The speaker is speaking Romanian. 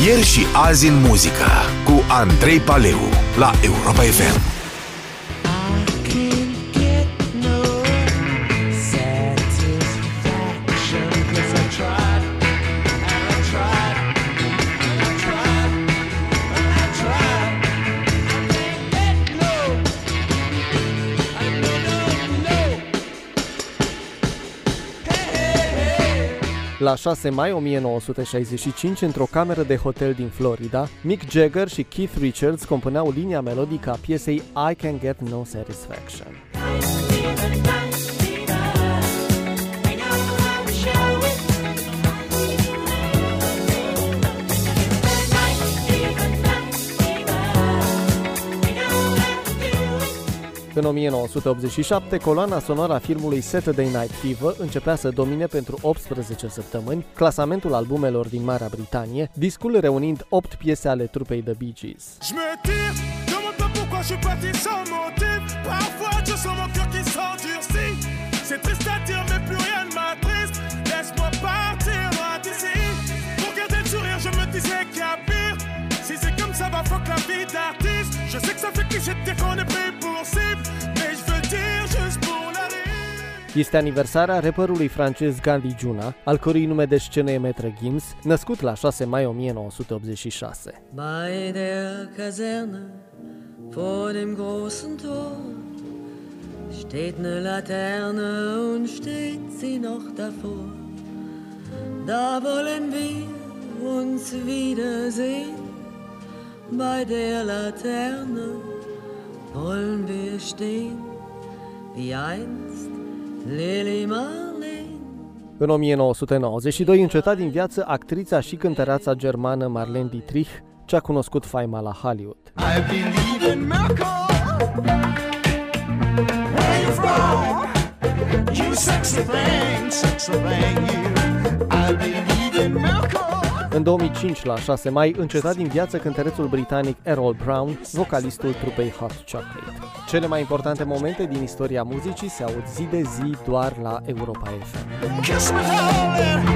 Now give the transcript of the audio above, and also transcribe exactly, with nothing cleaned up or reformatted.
Ieri și azi în muzică cu Andrei Paleu la Europa F M. La șase mai o mie nouă sute șaizeci și cinci, într-o cameră de hotel din Florida, Mick Jagger și Keith Richards compuneau linia melodică a piesei I Can't Get No Satisfaction. În o mie nouă sute optzeci și șapte, coloana sonoră a filmului Saturday Night Fever începea să domine pentru optsprezece săptămâni clasamentul albumelor din Marea Britanie, discul reunind opt piese ale trupei The Bee Gees. Este aniversarea rapperului francez Gandhi Juna, al cărui nume de scenă e Maître Gims, născut la șase mai o mie nouă sute optzeci și șase. Bei der Kaserne vor dem großen Tor steht ne Laterne und steht sie noch davor. Da wollen wir uns wiedersehen. Bei der Laterne wollen wir stehen, wie einst Lili Marleen. În o mie nouă sute nouăzeci și doi înceta din viață actrița și cântăreața germană Marlene Dietrich, ce a cunoscut faima la Hollywood. I believe in miracles. Where you from? You sexy thing, sexy thing you. I believe in miracles. În două mii cinci, la șase mai, înceta din viață cântărețul britanic Errol Brown, vocalistul trupei Hot Chocolate. Cele mai importante momente din istoria muzicii se aud zi de zi doar la Europa F M.